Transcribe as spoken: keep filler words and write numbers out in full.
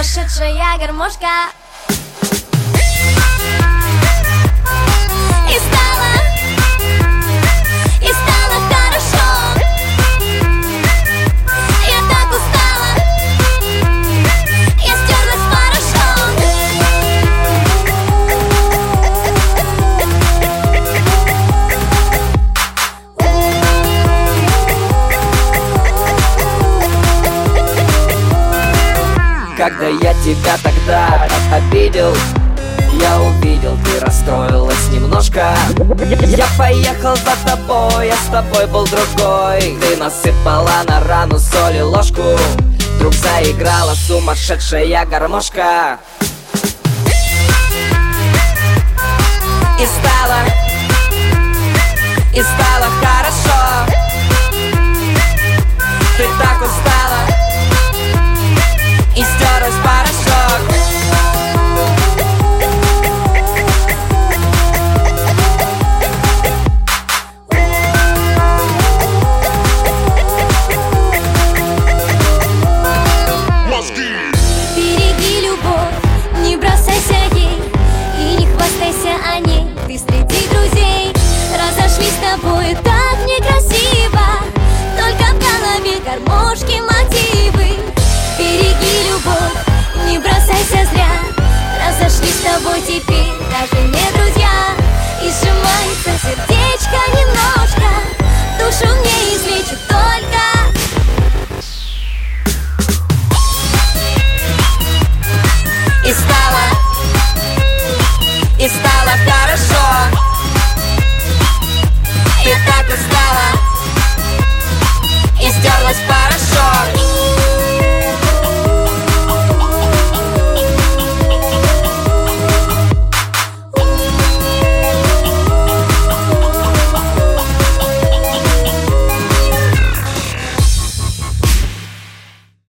сумасшедшая гармошка. И стало, и стало хорошо. Я так устала, я стерлась в порошок. Когда я тебя тогда обидел, я увидел, ты расстроилась немножко. Я поехал за тобой, а с тобой был другой. Ты насыпала на рану соли ложку. Вдруг заиграла сумасшедшая гармошка. И стало, и стало хорошо.